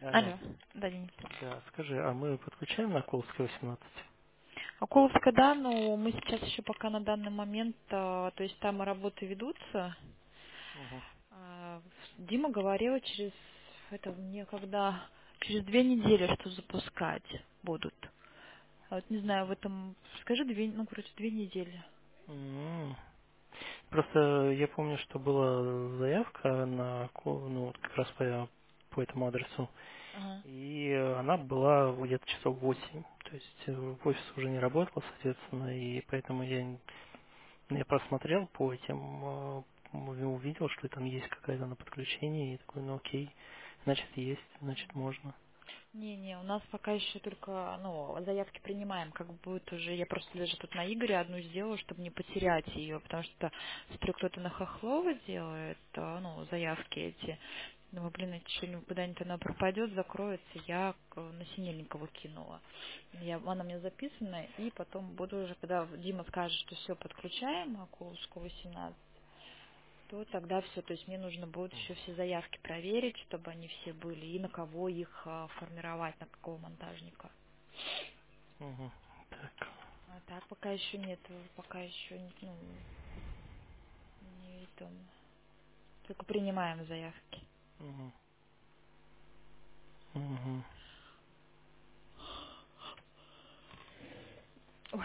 Алло. Алло, да, Денис. Да, скажи, а мы подключаем на Колской 18? Околовска, да, но мы сейчас еще пока на данный момент, то есть там работы ведутся. Угу. Дима говорила это мне когда, через 2 недели, что запускать будут. А вот не знаю, в этом, скажи, короче, 2 недели. Просто я помню, что была заявка на ну, вот как раз по этому адресу, Ага. и она была где-то часов 8. То есть офис уже не работал, соответственно, и поэтому я просмотрел по этим, увидел, что там есть какая-то на подключение, и такой, ну окей, значит есть, значит можно. Не, у нас пока еще только, заявки принимаем, как будет уже, я просто даже тут на Игоре одну сделала, чтобы не потерять ее, потому что, смотрю, кто-то на Хохлова делает, заявки эти. Думаю, блин, это что, куда-нибудь она пропадет, закроется, я на Синельникова кинула. Она у меня записана, и потом буду уже, когда Дима скажет, что все, подключаем, Акуловскую 18, то тогда все, то есть мне нужно будет еще все заявки проверить, чтобы они все были, и на кого их формировать, на какого монтажника. Угу. Так. А так пока еще нет, пока еще не там, только принимаем заявки. Угу. Угу. Ой,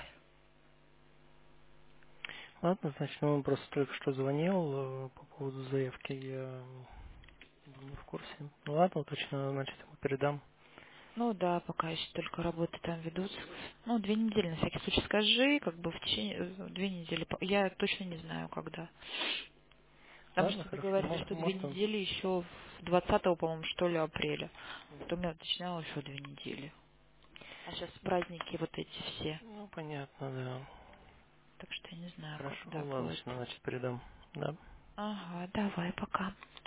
Ладно, значит, он просто только что звонил по поводу заявки, я был не в курсе. Ну ладно, точно, значит, ему передам. ну да, пока еще только работы там ведутся. 2 недели на всякий случай скажи, как бы в течение 2 недели. Я точно не знаю, когда. Там Ладно, что хорошо, договорились, что две может он... недели еще в 20-го, по-моему, что ли, апреля. Потом я уточняла еще 2 недели. А сейчас праздники вот эти все. Ну, понятно, да. Так что я не знаю, Хорошо, когда ладно, будет. значит, передам. Да. Ага, давай, пока.